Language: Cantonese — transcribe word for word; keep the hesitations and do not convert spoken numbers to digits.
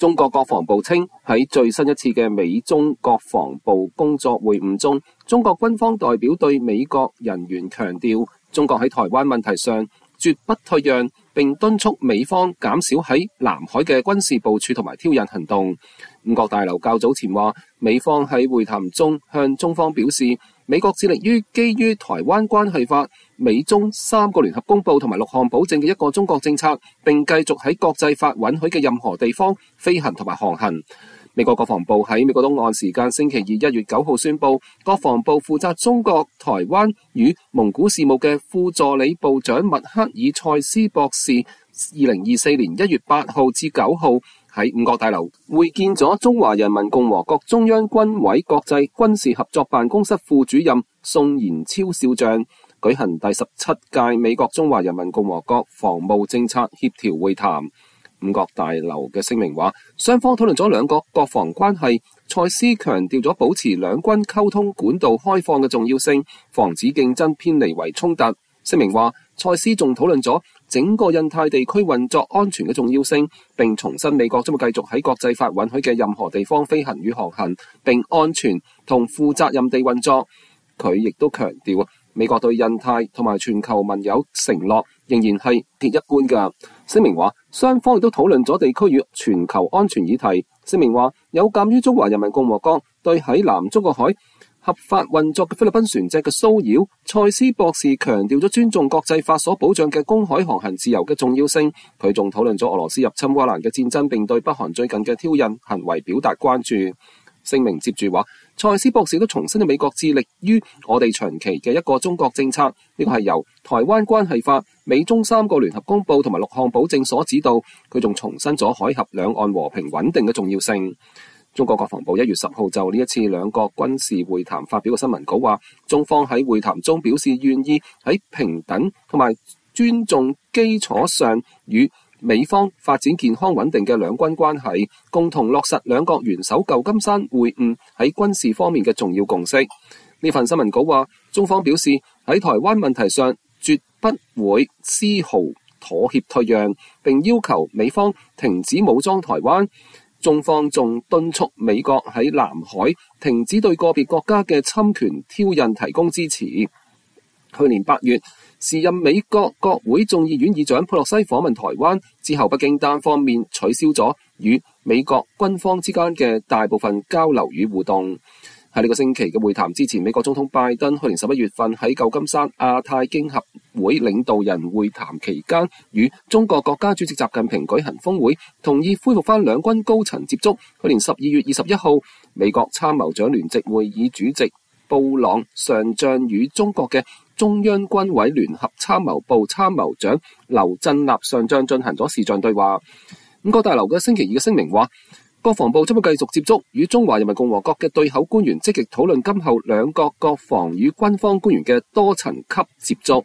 中國國防部稱，喺最新一次嘅美中國防部工作會晤中，中國軍方代表對美國人員強調，中國喺台灣問題上絕不退讓，並敦促美方減少喺南海嘅軍事部署同埋挑釁行動。五角大樓較早前話，美方喺會談中向中方表示，美國致力於基於台灣關係法、美中三個聯合公報同埋六項保證嘅一個中國政策，並繼續喺國際法允許嘅任何地方飛行同埋航行。美國國防部喺美國東岸時間星期二一月九號宣布，國防部負責中國、台灣與蒙古事務嘅副助理部長麥克爾塞斯博士，二零二四年一月八號至九號喺五角大樓會見咗中華人民共和國中央軍委國際軍事合作辦公室副主任宋延超少將，舉行第十七屆美國中華人民共和國防務政策協調會談。五角大樓嘅聲明話，雙方討論咗兩國國防關係，塞斯強調咗保持兩軍溝通管道開放嘅重要性，防止競爭偏離為衝突。聲明話，塞斯仲討論咗整個印太地區運作安全嘅重要性，並重申美國將會繼續喺國際法允許嘅任何地方飛行與航行，並安全同負責任地運作。佢亦都強調，美國對印太同埋全球盟友承諾仍然係鐵一般㗎。聲明話，雙方亦都討論咗地區與全球安全議題。聲明話，有鑑於中華人民共和國對喺南中國海合法運作嘅菲律賓船隻嘅騷擾，塞斯博士強調咗尊重國際法所保障嘅公海航行自由嘅重要性。佢仲討論咗俄羅斯入侵烏克蘭嘅戰爭，並對北韓最近嘅挑釁行為表達關注。聲明接住話，塞斯博士都重申咗美國致力於我哋長期嘅一個中國政策，呢個係由台灣關係法、美中三個聯合公報同埋六項保證所指導。佢仲重申咗海峽兩岸和平穩定嘅重要性。中國國防部一月十號就呢一次兩國軍事會談發表嘅新聞稿話，中方喺會談中表示願意喺平等同埋尊重基礎上與美方發展健康穩定嘅兩軍關係，共同落實兩國元首舊金山會晤喺軍事方面嘅重要共識。呢份新聞稿話，中方表示喺台灣問題上絕不會絲毫妥協退讓，並要求美方停止武裝台灣。中方仲敦促美國喺南海停止對個別國家嘅侵權挑釁提供支持。去年八月，時任美國國會眾議院議長佩洛西訪問台灣之後，北京單方面取消咗與美國軍方之間嘅大部分交流與互動。喺呢個星期嘅會談之前，美國總統拜登去年十一月份喺舊金山亞太經合會領導人會談期間，與中國國家主席習近平舉行峰會，同意恢復翻兩軍高層接觸。去年十二月二十一號，美國參謀長聯席會議主席布朗上將與中國嘅中央軍委聯合參謀部參謀長劉振立上將進行咗視像對話。五角大樓嘅星期二嘅聲明話，國防部將會繼續接觸與中華人民共和國嘅對口官員，積極討論今後兩國國防與軍方官員嘅多層級接觸。